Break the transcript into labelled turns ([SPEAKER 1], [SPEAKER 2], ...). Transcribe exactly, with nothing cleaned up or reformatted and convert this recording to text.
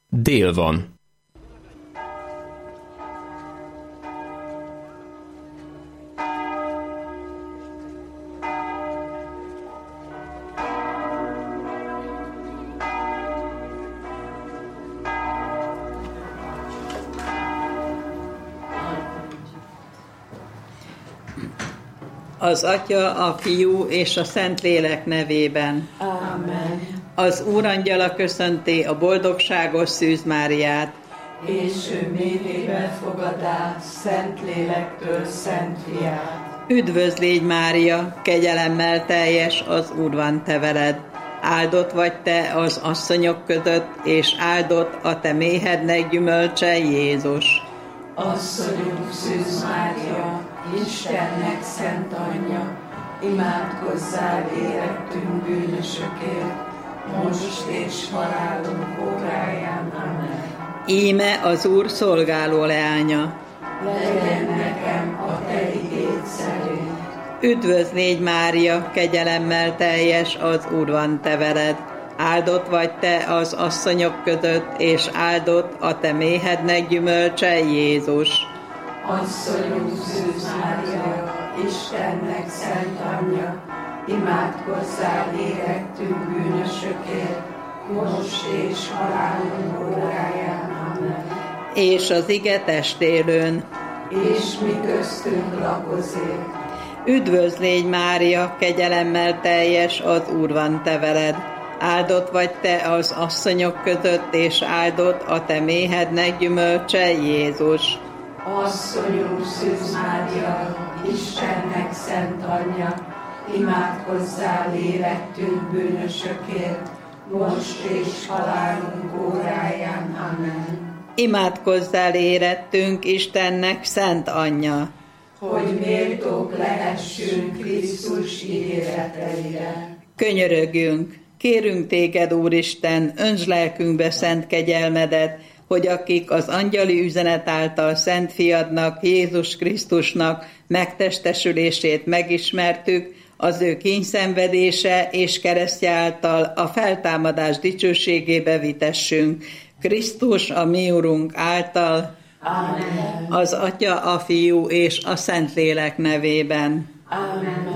[SPEAKER 1] Dél van.
[SPEAKER 2] Az Atya, a Fiú és a Szentlélek nevében.
[SPEAKER 3] Amen.
[SPEAKER 2] Az Úrangyala köszönti a boldogságos Szűz Máriát.
[SPEAKER 3] És ő mélyében fogadá Szentlélektől Szent Fiát.
[SPEAKER 2] Üdvözl légy, Mária, kegyelemmel teljes, az Úr van te veled. Áldott vagy te az asszonyok között, és áldott a te méhednek gyümölcse, Jézus.
[SPEAKER 3] Asszonyunk Szűz Mária, Istennek szent anyja, imádkozzál érettünk bűnösökért, most és halálunk óráján. Amen.
[SPEAKER 2] Íme az Úr szolgáló leánya.
[SPEAKER 3] Legyen nekem a te igéd szerint.
[SPEAKER 2] Üdvözl légy, Mária, kegyelemmel teljes, az Úr van te veled. Áldott vagy te az asszonyok között, és áldott a te méhednek gyümölcse, Jézus.
[SPEAKER 3] Asszonyunk Szűz Mária, Istennek szent anyja, imádkozzál érettünk bűnösökért, most és halálunk óráján. Amen.
[SPEAKER 2] És az ige testélőn.
[SPEAKER 3] És mi köztünk lakozik.
[SPEAKER 2] Üdvözl légy, Mária, kegyelemmel teljes, az Úr van te veled. Áldott vagy te az asszonyok között, és áldott a te méhednek gyümölcse, Jézus.
[SPEAKER 3] Asszonyunk Szűz Mária, Istennek szent anyja, imádkozzál érettünk bűnösökért, most és halálunk óráján. Amen.
[SPEAKER 2] Imádkozzál érettünk, Istennek szent anyja,
[SPEAKER 3] hogy méltók lehessünk Krisztus ígéreteire.
[SPEAKER 2] Könyörögjünk, kérünk téged, Úristen, öntsd lelkünkbe szent kegyelmedet, hogy akik az angyali üzenet által Szent Fiadnak, Jézus Krisztusnak megtestesülését megismertük, az ő kínszenvedése és keresztje által a feltámadás dicsőségébe vitessünk. Krisztus, a mi Urunk által,
[SPEAKER 3] Amen.
[SPEAKER 2] az Atya, a Fiú és a Szentlélek nevében.
[SPEAKER 3] Amen.